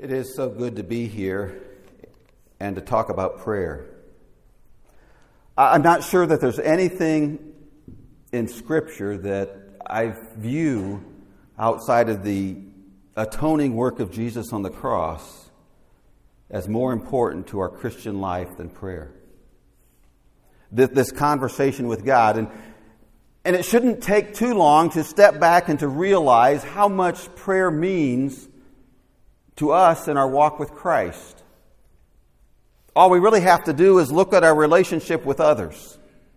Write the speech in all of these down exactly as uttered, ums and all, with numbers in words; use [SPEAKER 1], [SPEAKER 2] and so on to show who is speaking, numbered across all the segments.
[SPEAKER 1] It is so good to be here and to talk about prayer. I'm not sure that there's anything in Scripture that I view outside of the atoning work of Jesus on the cross as more important to our Christian life than prayer. This conversation with God. And, and it shouldn't take too long to step back and to realize how much prayer means to us in our walk with Christ. All we really have to do is look at our relationship with others.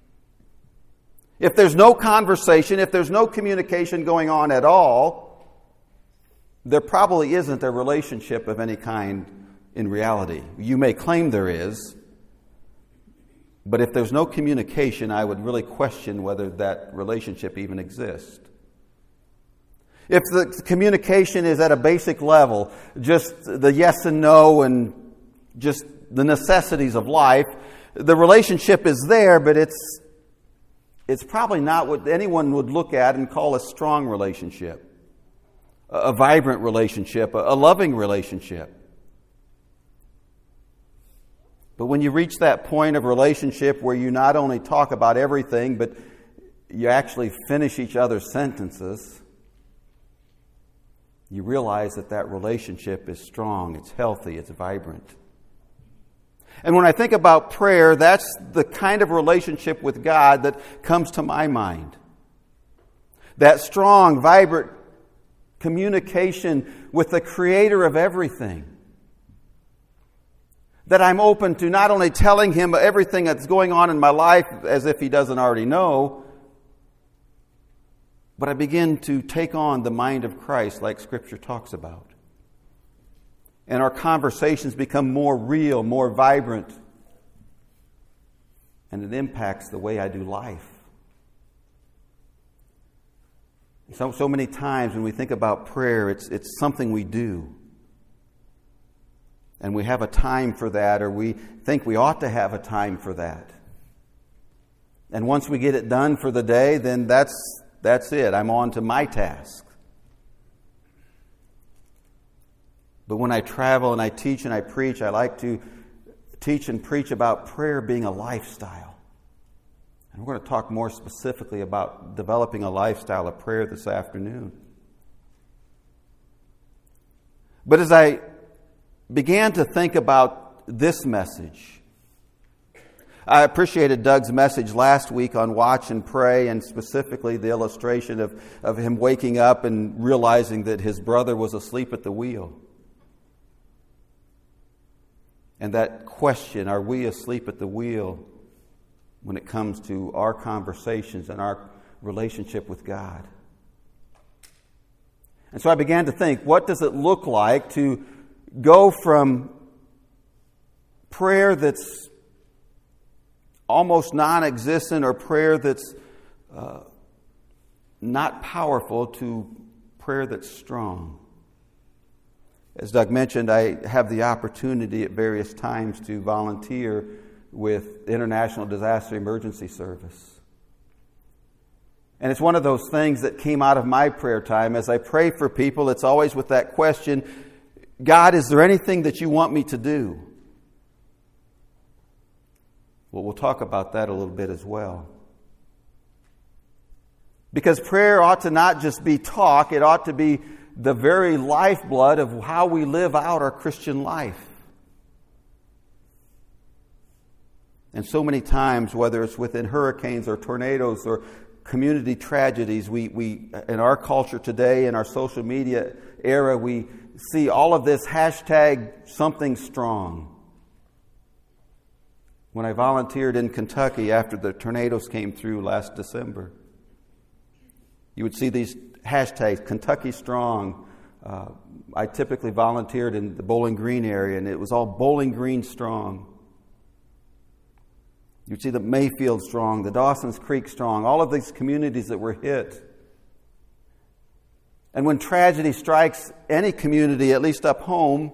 [SPEAKER 1] If there's no conversation, if there's no communication going on at all, there probably isn't a relationship of any kind in reality. You may claim there is, but if there's no communication, I would really question whether that relationship even exists. If the communication is at a basic level, just the yes and no and just the necessities of life, the relationship is there, but it's it's probably not what anyone would look at and call a strong relationship, a vibrant relationship, a loving relationship. But when you reach that point of relationship where you not only talk about everything, but you actually finish each other's sentences, you realize that that relationship is strong, it's healthy, it's vibrant. And when I think about prayer, that's the kind of relationship with God that comes to my mind. That strong, vibrant communication with the Creator of everything. That I'm open to not only telling Him everything that's going on in my life as if He doesn't already know, but I begin to take on the mind of Christ like Scripture talks about. And our conversations become more real, more vibrant. And it impacts the way I do life. So, so many times when we think about prayer, it's, it's something we do. And we have a time for that, or we think we ought to have a time for that. And once we get it done for the day, then that's that's it. I'm on to my task. But when I travel and I teach and I preach, I like to teach and preach about prayer being a lifestyle. And we're going to talk more specifically about developing a lifestyle of prayer this afternoon. But as I began to think about this message, I appreciated Doug's message last week on watch and pray, and specifically the illustration of, of him waking up and realizing that his brother was asleep at the wheel. And that question, are we asleep at the wheel when it comes to our conversations and our relationship with God? And so I began to think, what does it look like to go from prayer that's almost non-existent or prayer that's uh, not powerful to prayer that's strong? As Doug mentioned, I have the opportunity at various times to volunteer with International Disaster Emergency Service. And it's one of those things that came out of my prayer time. As I pray for people, it's always with that question, God, is there anything that you want me to do? Well, we'll talk about that a little bit as well. Because prayer ought to not just be talk, it ought to be the very lifeblood of how we live out our Christian life. And so many times, whether it's within hurricanes or tornadoes or community tragedies, we, we in our culture today, in our social media era, we see all of this hashtag something strong. When I volunteered in Kentucky after the tornadoes came through last December, you would see these hashtags, Kentucky Strong. Uh, I typically volunteered in the Bowling Green area, and it was all Bowling Green Strong. You'd see the Mayfield Strong, the Dawson's Creek Strong, all of these communities that were hit. And when tragedy strikes any community, at least up home,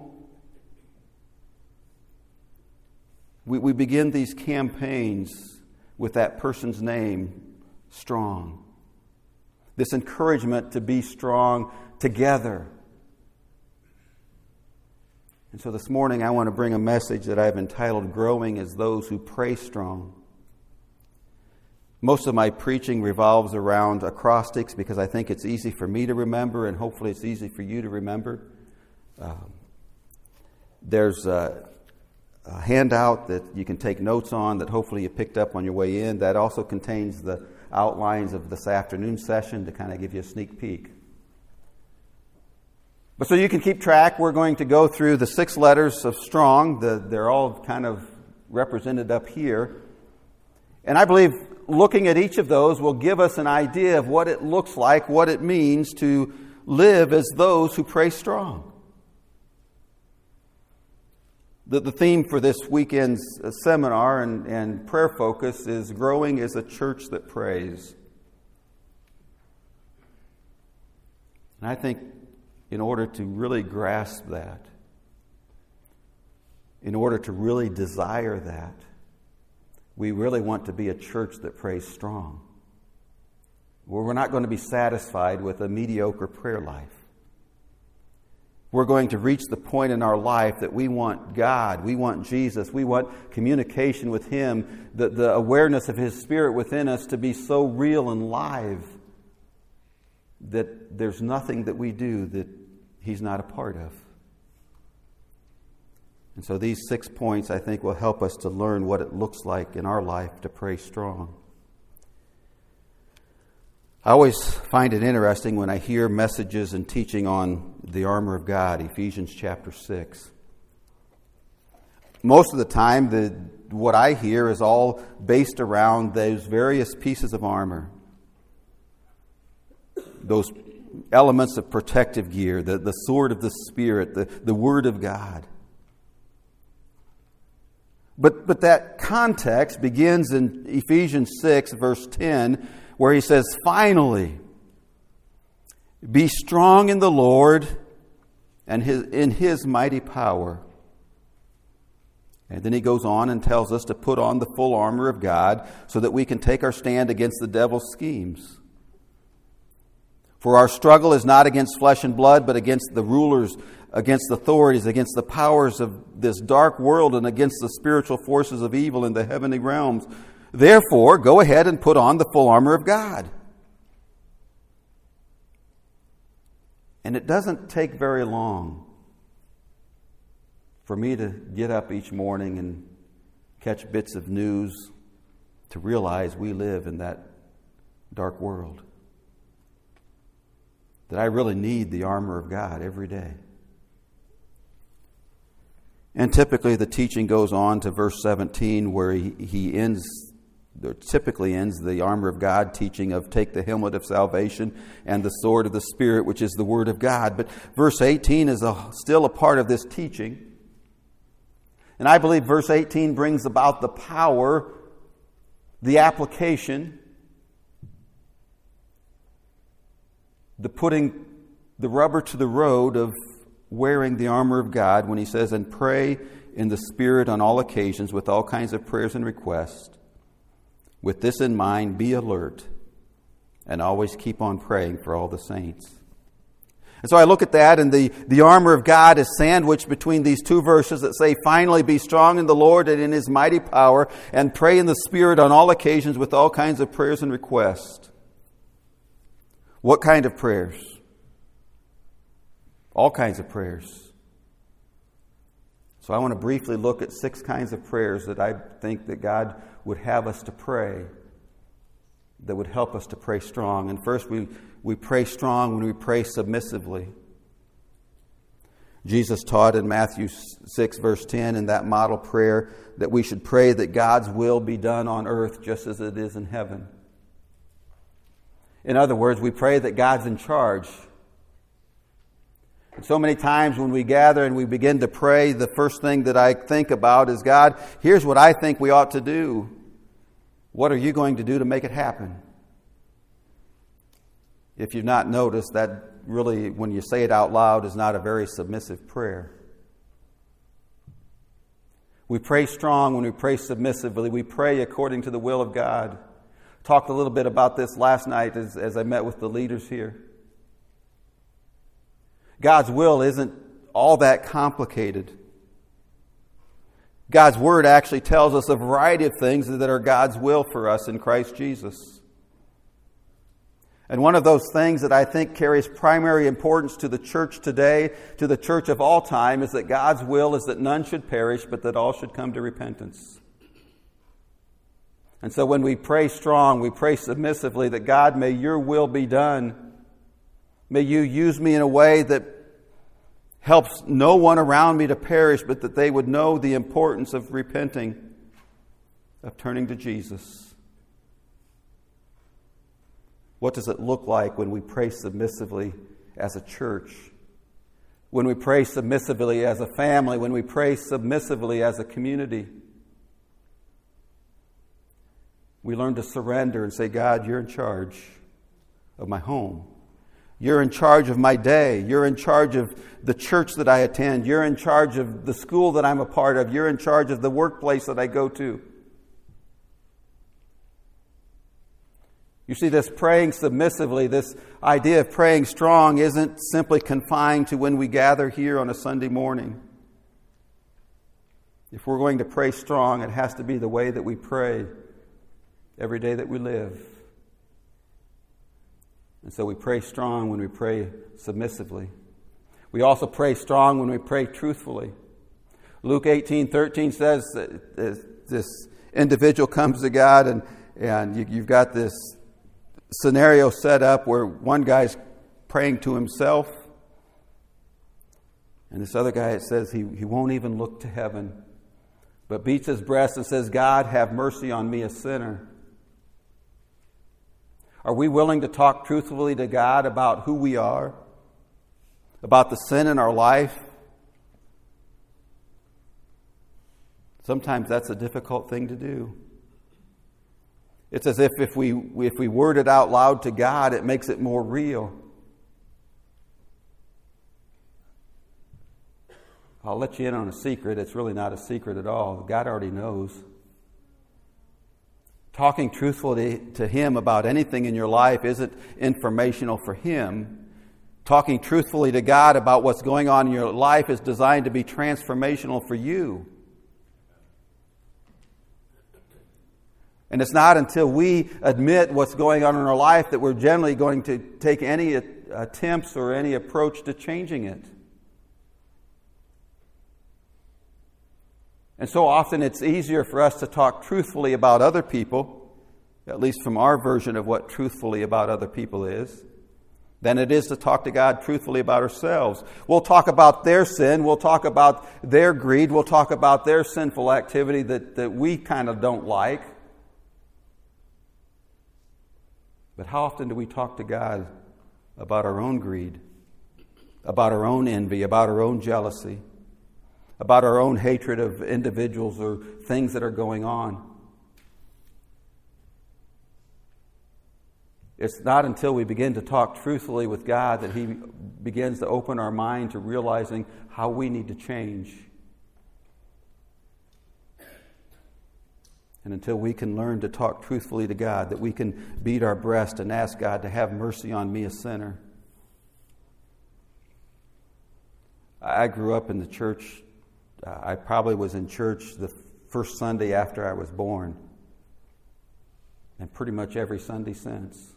[SPEAKER 1] we, we begin these campaigns with that person's name, strong. This encouragement to be strong together. And so this morning I want to bring a message that I've entitled Growing as Those Who Pray Strong. Most of my preaching revolves around acrostics because I think it's easy for me to remember, and hopefully it's easy for you to remember. Um, there's a, a handout that you can take notes on that hopefully you picked up on your way in. That also contains the outlines of this afternoon session to kind of give you a sneak peek. But so you can keep track, we're going to go through the six letters of strong. The, they're all kind of represented up here. And I believe looking at each of those will give us an idea of what it looks like, what it means to live as those who pray strong. The, the theme for this weekend's seminar and, and prayer focus is growing as a church that prays. And I think in order to really grasp that, in order to really desire that, we really want to be a church that prays strong, where we're not going to be satisfied with a mediocre prayer life. We're going to reach the point in our life that we want God, we want Jesus, we want communication with Him, the, the awareness of His Spirit within us to be so real and live that there's nothing that we do that He's not a part of. And so these six points, I think, will help us to learn what it looks like in our life to pray strong. I always find it interesting when I hear messages and teaching on the armor of God, Ephesians chapter six. Most of the time, the, what I hear is all based around those various pieces of armor. Those elements of protective gear, the, the sword of the Spirit, the, the Word of God. But, but that context begins in Ephesians six, verse ten, where he says, finally, be strong in the Lord and his, in His mighty power. And then he goes on and tells us to put on the full armor of God so that we can take our stand against the devil's schemes. For our struggle is not against flesh and blood, but against the rulers, against the authorities, against the powers of this dark world, and against the spiritual forces of evil in the heavenly realms. Therefore, go ahead and put on the full armor of God. And it doesn't take very long for me to get up each morning and catch bits of news to realize we live in that dark world. That I really need the armor of God every day. And typically the teaching goes on to verse seventeen, where he, he ends, or typically ends the armor of God teaching of take the helmet of salvation and the sword of the Spirit, which is the Word of God. But verse eighteen is a, still a part of this teaching. And I believe verse eighteen brings about the power, the application, the putting the rubber to the road of wearing the armor of God when he says, and pray in the Spirit on all occasions with all kinds of prayers and requests. With this in mind, be alert and always keep on praying for all the saints. And so I look at that, and the, the armor of God is sandwiched between these two verses that say, finally be strong in the Lord and in His mighty power, and pray in the Spirit on all occasions with all kinds of prayers and requests. What kind of prayers? All kinds of prayers. So I want to briefly look at six kinds of prayers that I think that God would have us to pray, that would help us to pray strong. And first, we, we pray strong when we pray submissively. Jesus taught in Matthew six, verse ten, in that model prayer, that we should pray that God's will be done on earth just as it is in heaven. In other words, we pray that God's in charge. And so many times when we gather and we begin to pray, the first thing that I think about is, God, here's what I think we ought to do. What are you going to do to make it happen? If you've not noticed, that really, when you say it out loud, is not a very submissive prayer. We pray strong when we pray submissively. We pray according to the will of God. Talked a little bit about this last night as, as I met with the leaders here. God's will isn't all that complicated. God's Word actually tells us a variety of things that are God's will for us in Christ Jesus. And one of those things that I think carries primary importance to the church today, to the church of all time, is that God's will is that none should perish, but that all should come to repentance. And so when we pray strong, we pray submissively that God, may your will be done. May you use me in a way that helps no one around me to perish, but that they would know the importance of repenting, of turning to Jesus. What does it look like when we pray submissively as a church? When we pray submissively as a family? When we pray submissively as a community? We learn to surrender and say, God, you're in charge of my home. You're in charge of my day. You're in charge of the church that I attend. You're in charge of the school that I'm a part of. You're in charge of the workplace that I go to. You see, this praying submissively, this idea of praying strong isn't simply confined to when we gather here on a Sunday morning. If we're going to pray strong, it has to be the way that we pray every day that we live. And so we pray strong when we pray submissively. We also pray strong when we pray truthfully. Luke eighteen thirteen says that this individual comes to God and, and you, you've got this scenario set up where one guy's praying to himself, and this other guy, it says he, he won't even look to heaven, but beats his breast and says, God, have mercy on me, a sinner. Are we willing to talk truthfully to God about who we are, about the sin in our life? Sometimes that's a difficult thing to do. It's as if if we, if we word it out loud to God, it makes it more real. I'll let you in on a secret. It's really not a secret at all. God already knows. Talking truthfully to Him about anything in your life isn't informational for Him. Talking truthfully to God about what's going on in your life is designed to be transformational for you. And it's not until we admit what's going on in our life that we're generally going to take any attempts or any approach to changing it. And so often it's easier for us to talk truthfully about other people, at least from our version of what truthfully about other people is, than it is to talk to God truthfully about ourselves. We'll talk about their sin, we'll talk about their greed, we'll talk about their sinful activity that, that we kind of don't like. But how often do we talk to God about our own greed, about our own envy, about our own jealousy, about our own hatred of individuals or things that are going on? It's not until we begin to talk truthfully with God that He begins to open our mind to realizing how we need to change. And until we can learn to talk truthfully to God, that we can beat our breast and ask God to have mercy on me, a sinner. I grew up in the church. I probably was in church the first Sunday after I was born, and pretty much every Sunday since.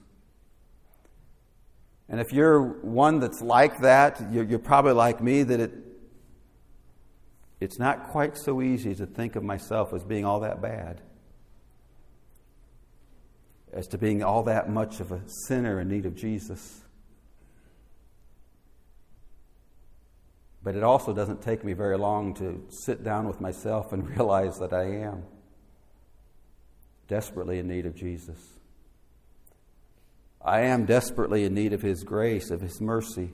[SPEAKER 1] And if you're one that's like that, you're, you're probably like me, that it it's not quite so easy to think of myself as being all that bad, as to being all that much of a sinner in need of Jesus. But it also doesn't take me very long to sit down with myself and realize that I am desperately in need of Jesus. I am desperately in need of His grace, of His mercy.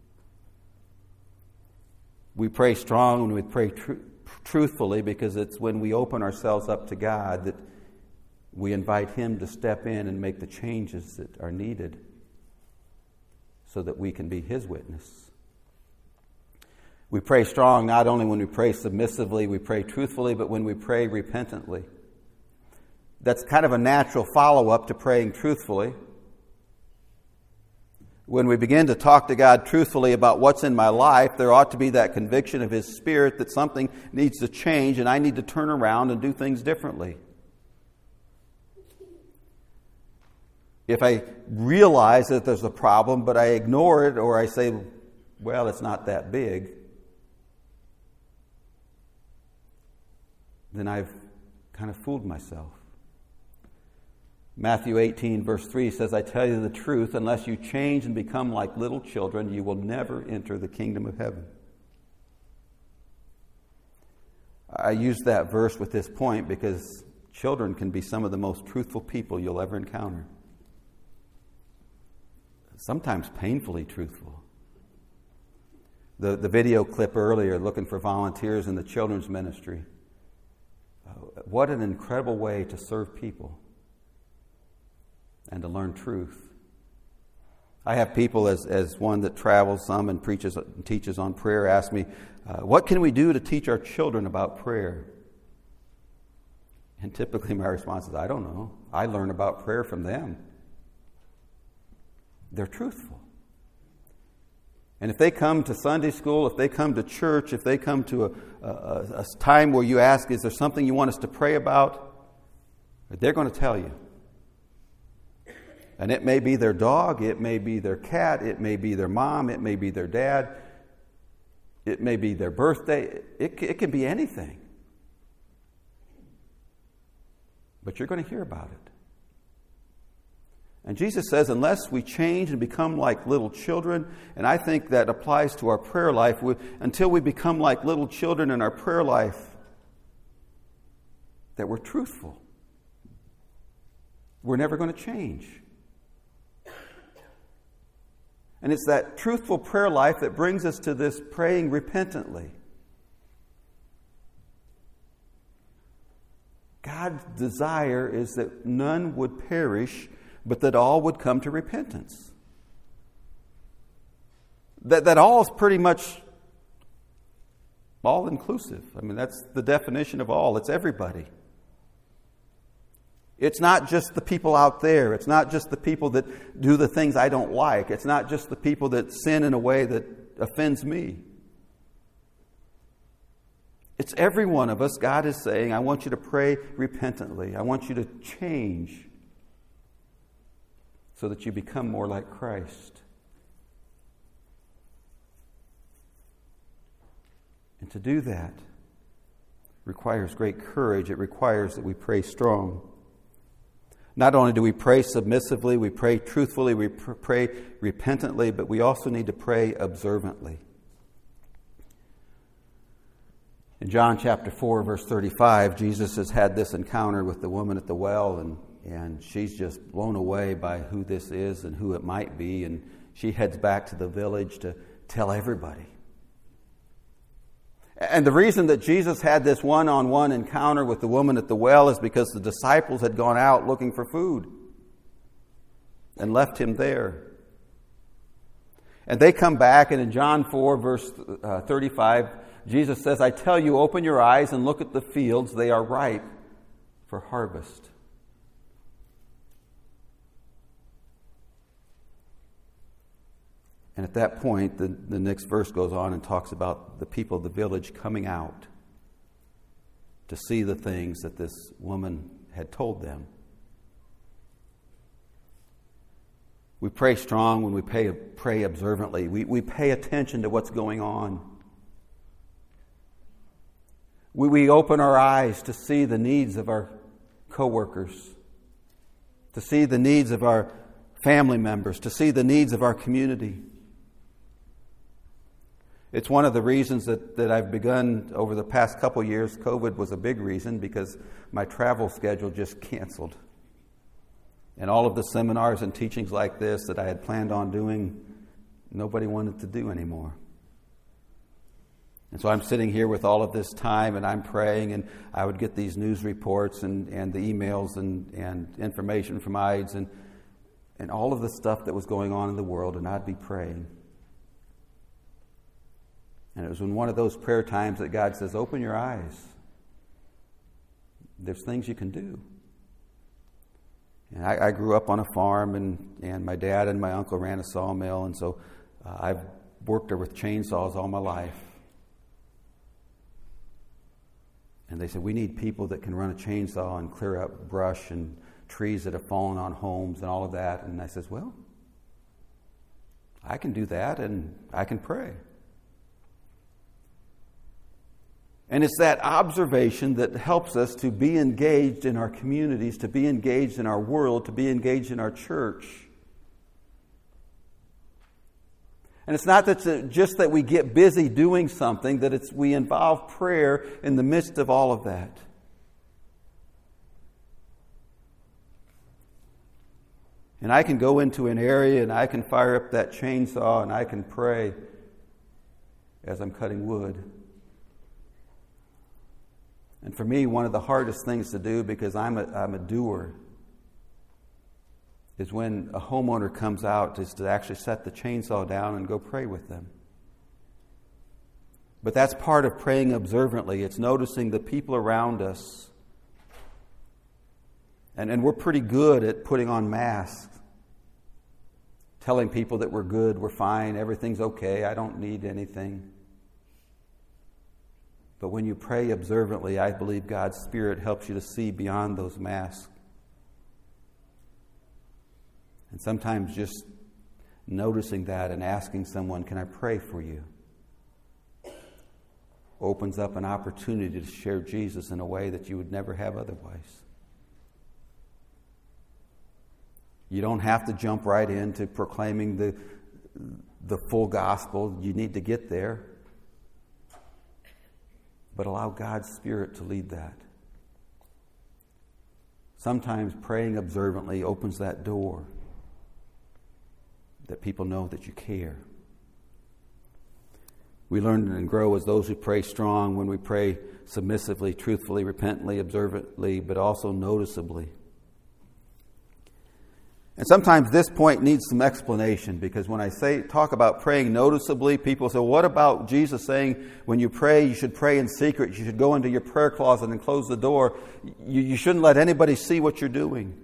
[SPEAKER 1] We pray strong when we pray tr- truthfully, because it's when we open ourselves up to God that we invite Him to step in and make the changes that are needed so that we can be His witness. We pray strong not only when we pray submissively, we pray truthfully, but when we pray repentantly. That's kind of a natural follow-up to praying truthfully. When we begin to talk to God truthfully about what's in my life, there ought to be that conviction of His Spirit that something needs to change and I need to turn around and do things differently. If I realize that there's a problem, but I ignore it, or I say, well, it's not that big, then I've kind of fooled myself. Matthew eighteen, verse three says, I tell you the truth, unless you change and become like little children, you will never enter the kingdom of heaven. I use that verse with this point because children can be some of the most truthful people you'll ever encounter. Sometimes painfully truthful. The, the video clip earlier, looking for volunteers in the children's ministry. Uh, what an incredible way to serve people and to learn truth. I have people, as, as one that travels some and preaches and teaches on prayer, ask me, uh, what can we do to teach our children about prayer? And typically my response is, I don't know. I learn about prayer from them. They're truthful. And if they come to Sunday school, if they come to church, if they come to a, a, a time where you ask, is there something you want us to pray about? They're going to tell you. And it may be their dog, it may be their cat, it may be their mom, it may be their dad, it may be their birthday. It, it can be anything. But you're going to hear about it. And Jesus says, unless we change and become like little children, and I think that applies to our prayer life, we, until we become like little children in our prayer life, that we're truthful, we're never going to change. And it's that truthful prayer life that brings us to this praying repentantly. God's desire is that none would perish, but that all would come to repentance. That, that all is pretty much all-inclusive. I mean, that's the definition of all. It's everybody. It's not just the people out there. It's not just the people that do the things I don't like. It's not just the people that sin in a way that offends me. It's every one of us. God is saying, I want you to pray repentantly. I want you to change so that you become more like Christ. And to do that requires great courage. It requires that we pray strong. Not only do we pray submissively, we pray truthfully, we pr- pray repentantly, but we also need to pray observantly. In John chapter four, verse thirty-five, Jesus has had this encounter with the woman at the well, and, and she's just blown away by who this is and who it might be, and she heads back to the village to tell everybody. And the reason that Jesus had this one-on-one encounter with the woman at the well is because the disciples had gone out looking for food and left him there. And they come back, and in John four, verse thirty-five, Jesus says, I tell you, open your eyes and look at the fields. They are ripe for harvest. And at that point, the, the next verse goes on and talks about the people of the village coming out to see the things that this woman had told them. We pray strong when we pray, pray observantly. We, we pay attention to what's going on. We, we open our eyes to see the needs of our coworkers, to see the needs of our family members, to see the needs of our community. It's one of the reasons that, that I've begun over the past couple years. COVID was a big reason because my travel schedule just canceled. And all of the seminars and teachings like this that I had planned on doing, nobody wanted to do anymore. And so I'm sitting here with all of this time and I'm praying, and I would get these news reports and, and the emails and, and information from I D S and, and all of the stuff that was going on in the world, and I'd be praying. And it was in one of those prayer times that God says, open your eyes. There's things you can do. And I, I grew up on a farm, and, and my dad and my uncle ran a sawmill, and so uh, I've worked there with chainsaws all my life. And they said, we need people that can run a chainsaw and clear up brush and trees that have fallen on homes and all of that. And I says, well, I can do that, and I can pray. And it's that observation that helps us to be engaged in our communities, to be engaged in our world, to be engaged in our church. And it's not that just that we get busy doing something, that it's we involve prayer in the midst of all of that. And I can go into an area and I can fire up that chainsaw and I can pray as I'm cutting wood. And for me, one of the hardest things to do, because I'm a, I'm a doer, is when a homeowner comes out, is to actually set the chainsaw down and go pray with them. But that's part of praying observantly. It's noticing the people around us. And, and we're pretty good at putting on masks, telling people that we're good, we're fine, everything's okay, I don't need anything. But when you pray observantly, I believe God's Spirit helps you to see beyond those masks. And sometimes just noticing that and asking someone, can I pray for you? Opens up an opportunity to share Jesus in a way that you would never have otherwise. You don't have to jump right into proclaiming the, the full gospel. You need to get there. But allow God's Spirit to lead that. Sometimes praying observantly opens that door that people know that you care. We learn and grow as those who pray strong when we pray submissively, truthfully, repentantly, observantly, but also noticeably. And sometimes this point needs some explanation, because when I say talk about praying noticeably, people say, well, what about Jesus saying when you pray, you should pray in secret, you should go into your prayer closet and close the door. You, you shouldn't let anybody see what you're doing.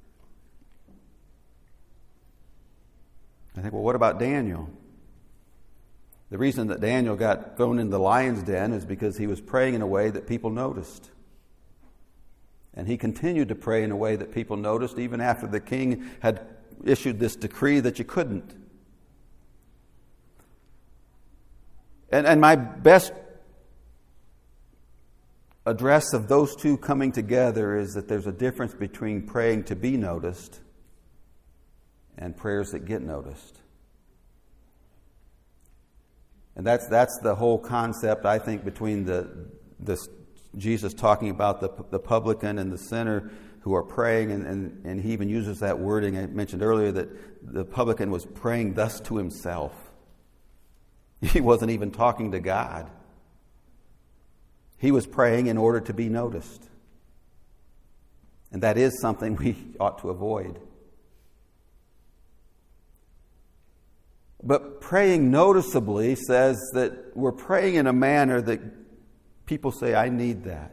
[SPEAKER 1] I think, well, what about Daniel? The reason that Daniel got thrown in the lion's den is because he was praying in a way that people noticed. And he continued to pray in a way that people noticed even after the king had issued this decree that you couldn't. And, and my best address of those two coming together is that there's a difference between praying to be noticed and prayers that get noticed. And that's that's the whole concept, I think, between the this Jesus talking about the, the publican and the sinner who are praying, and, and, and he even uses that wording I mentioned earlier, that the publican was praying thus to himself. He wasn't even talking to God. He was praying in order to be noticed. And that is something we ought to avoid. But praying noticeably says that we're praying in a manner that people say, I need that.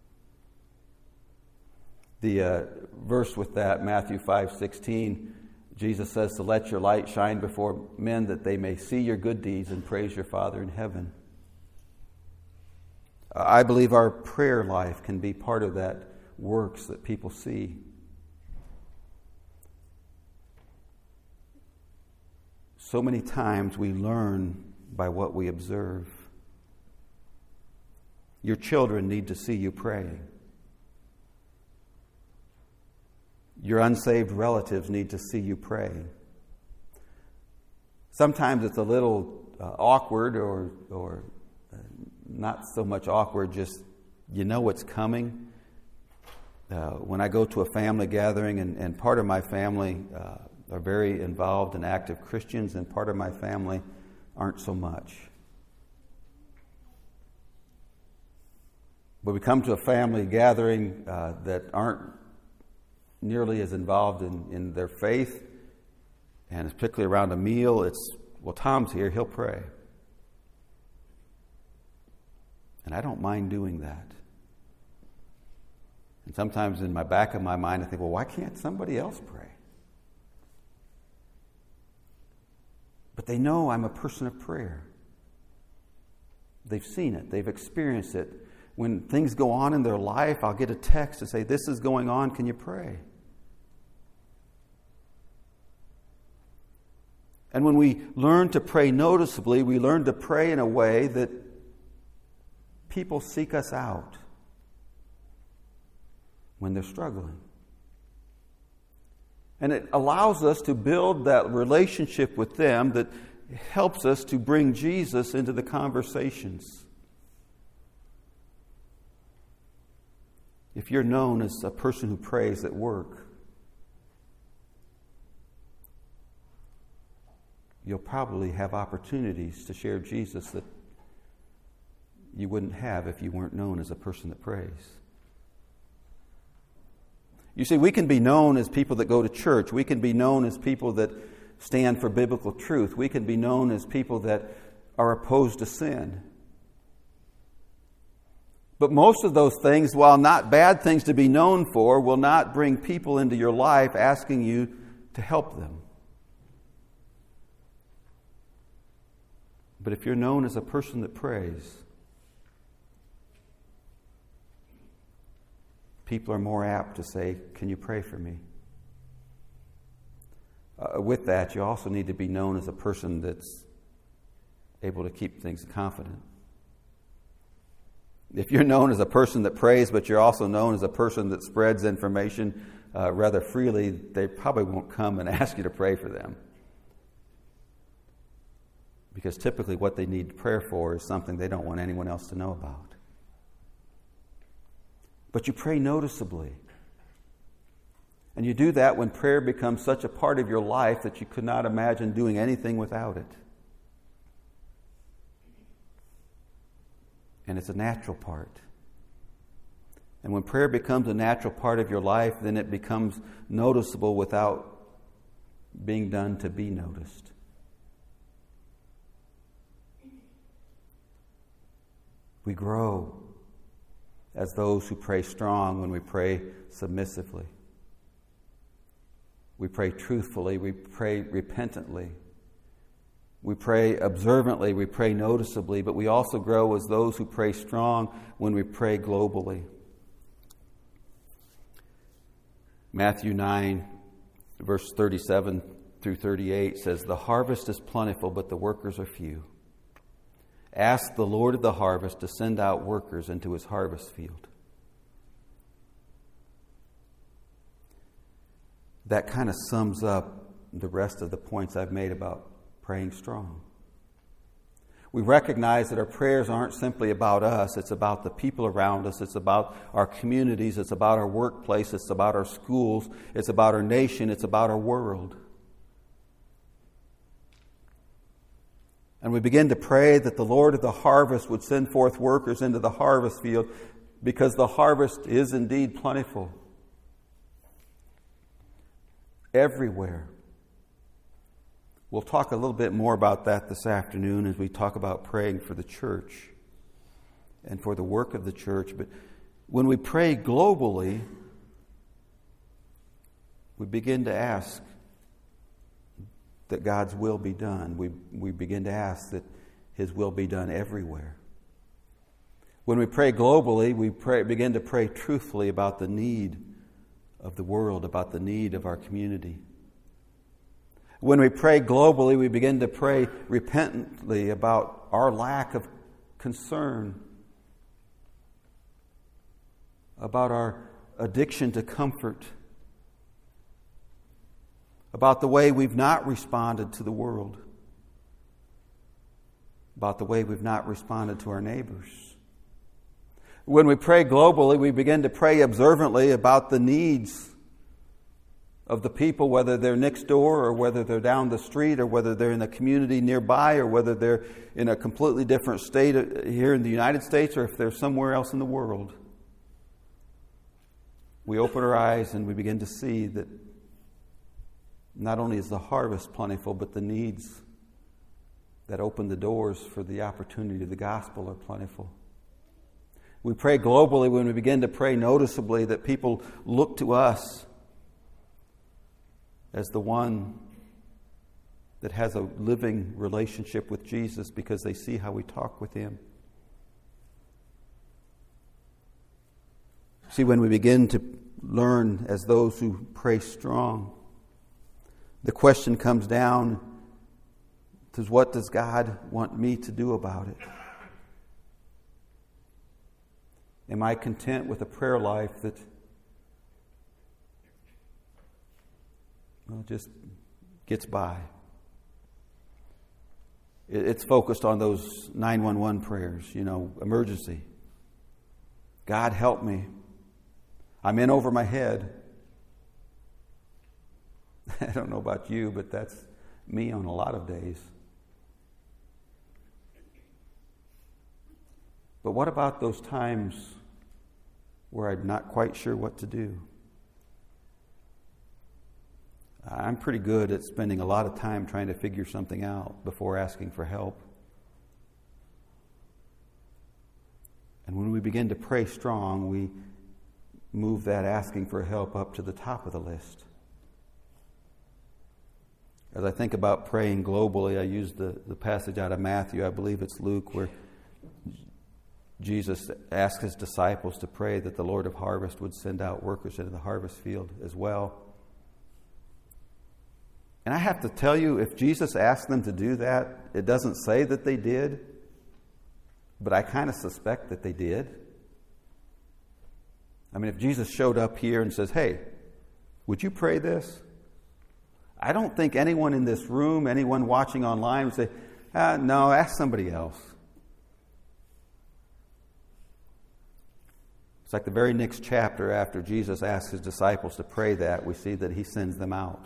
[SPEAKER 1] The uh, verse with that, Matthew five sixteen, Jesus says to let your light shine before men that they may see your good deeds and praise your Father in heaven. Uh, I believe our prayer life can be part of that works that people see. So many times we learn by what we observe. Your children need to see you praying. Your unsaved relatives need to see you praying. Sometimes it's a little uh, awkward or, or uh, not so much awkward, just you know what's coming. Uh, when I go to a family gathering, and, and part of my family uh, are very involved and active Christians, and part of my family aren't so much. But we come to a family gathering uh, that aren't nearly as involved in, in their faith, and particularly around a meal, it's, well, Tom's here, he'll pray. And I don't mind doing that. And sometimes in my back of my mind, I think, well, why can't somebody else pray? But they know I'm a person of prayer. They've seen it. They've experienced it. When things go on in their life, I'll get a text to say, this is going on, can you pray? And when we learn to pray noticeably, we learn to pray in a way that people seek us out when they're struggling. And it allows us to build that relationship with them that helps us to bring Jesus into the conversations. If you're known as a person who prays at work, you'll probably have opportunities to share Jesus that you wouldn't have if you weren't known as a person that prays. You see, we can be known as people that go to church. We can be known as people that stand for biblical truth. We can be known as people that are opposed to sin. But most of those things, while not bad things to be known for, will not bring people into your life asking you to help them. But if you're known as a person that prays, people are more apt to say, can you pray for me? Uh, with that, you also need to be known as a person that's able to keep things confident. If you're known as a person that prays, but you're also known as a person that spreads information uh, rather freely, they probably won't come and ask you to pray for them. Because typically what they need prayer for is something they don't want anyone else to know about. But you pray noticeably. And you do that when prayer becomes such a part of your life that you could not imagine doing anything without it. And it's a natural part. And when prayer becomes a natural part of your life, then it becomes noticeable without being done to be noticed. We grow as those who pray strong when we pray submissively. We pray truthfully. We pray repentantly. We pray observantly. We pray noticeably. But we also grow as those who pray strong when we pray globally. Matthew nine, verse thirty-seven through thirty-eight says, "The harvest is plentiful, but the workers are few. Ask the Lord of the harvest to send out workers into his harvest field." That kind of sums up the rest of the points I've made about praying strong. We recognize that our prayers aren't simply about us. It's about the people around us. It's about our communities. It's about our workplace. It's about our schools. It's about our nation. It's about our world. And we begin to pray that the Lord of the harvest would send forth workers into the harvest field, because the harvest is indeed plentiful. Everywhere. We'll talk a little bit more about that this afternoon as we talk about praying for the church and for the work of the church. But when we pray globally, we begin to ask that God's will be done. We, we begin to ask that his will be done everywhere. When we pray globally, we pray, begin to pray truthfully about the need of the world, about the need of our community. When we pray globally, we begin to pray repentantly about our lack of concern, about our addiction to comfort, about the way we've not responded to the world, about the way we've not responded to our neighbors. When we pray globally, we begin to pray observantly about the needs of the people, whether they're next door or whether they're down the street or whether they're in a community nearby or whether they're in a completely different state here in the United States or if they're somewhere else in the world. We open our eyes and we begin to see that not only is the harvest plentiful, but the needs that open the doors for the opportunity of the gospel are plentiful. We pray globally when we begin to pray noticeably that people look to us as the one that has a living relationship with Jesus because they see how we talk with Him. See, when we begin to learn as those who pray strong, the question comes down to what does God want me to do about it? Am I content with a prayer life that well, just gets by? It's focused on those nine one one prayers, you know, emergency. God help me. I'm in over my head. I don't know about you, but that's me on a lot of days. But what about those times where I'm not quite sure what to do? I'm pretty good at spending a lot of time trying to figure something out before asking for help. And when we begin to pray strong, we move that asking for help up to the top of the list. As I think about praying globally, I use the, the passage out of Matthew, I believe it's Luke, where Jesus asked His disciples to pray that the Lord of harvest would send out workers into the harvest field as well. And I have to tell you, if Jesus asked them to do that, it doesn't say that they did, but I kind of suspect that they did. I mean, if Jesus showed up here and says, hey, would you pray this? I don't think anyone in this room, anyone watching online would say, ah, no, ask somebody else. It's like the very next chapter after Jesus asks His disciples to pray that, we see that He sends them out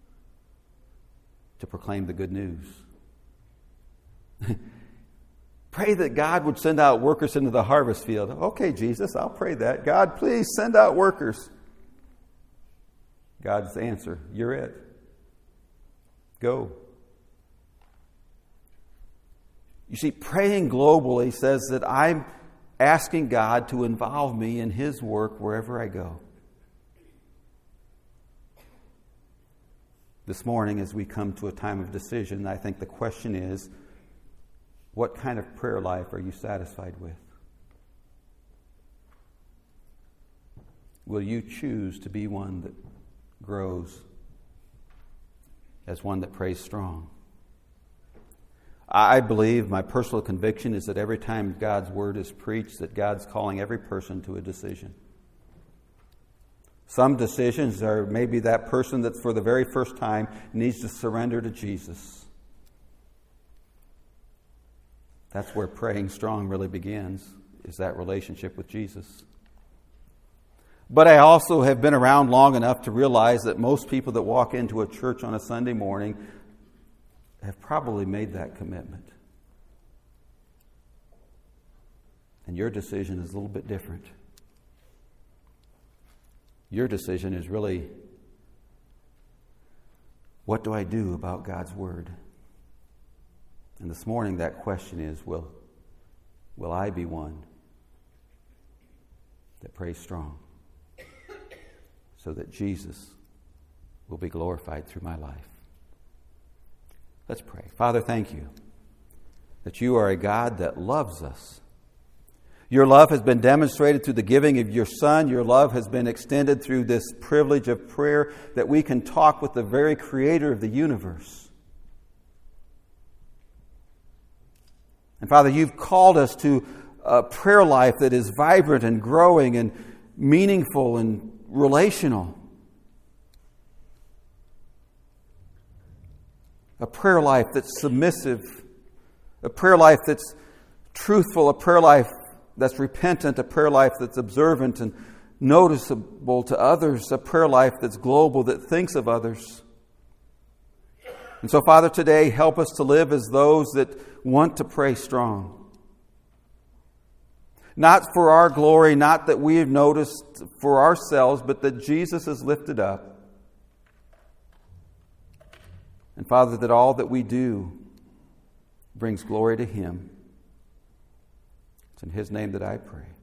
[SPEAKER 1] to proclaim the good news. Pray that God would send out workers into the harvest field. Okay, Jesus, I'll pray that. God, please send out workers. God's answer, you're it. Go. You see, praying globally says that I'm asking God to involve me in His work wherever I go. This morning, as we come to a time of decision, I think the question is, what kind of prayer life are you satisfied with? Will you choose to be one that grows as one that prays strong? I believe, my personal conviction is that every time God's Word is preached, that God's calling every person to a decision. Some decisions are maybe that person that for the very first time needs to surrender to Jesus. That's where praying strong really begins, is that relationship with Jesus. But I also have been around long enough to realize that most people that walk into a church on a Sunday morning have probably made that commitment. And your decision is a little bit different. Your decision is really, what do I do about God's Word? And this morning that question is, will, will I be one that prays strong so that Jesus will be glorified through my life? Let's pray. Father, thank you that you are a God that loves us. Your love has been demonstrated through the giving of your Son. Your love has been extended through this privilege of prayer that we can talk with the very Creator of the universe. And Father, you've called us to a prayer life that is vibrant and growing and meaningful and relational. A prayer life that's submissive. A prayer life that's truthful. A prayer life that's repentant, a prayer life that's observant and noticeable to others, a prayer life that's global, that thinks of others. And so, Father, today, help us to live as those that want to pray strong. Not for our glory, not that we have noticed for ourselves, but that Jesus is lifted up. And Father, that all that we do brings glory to Him. It's in His name that I pray.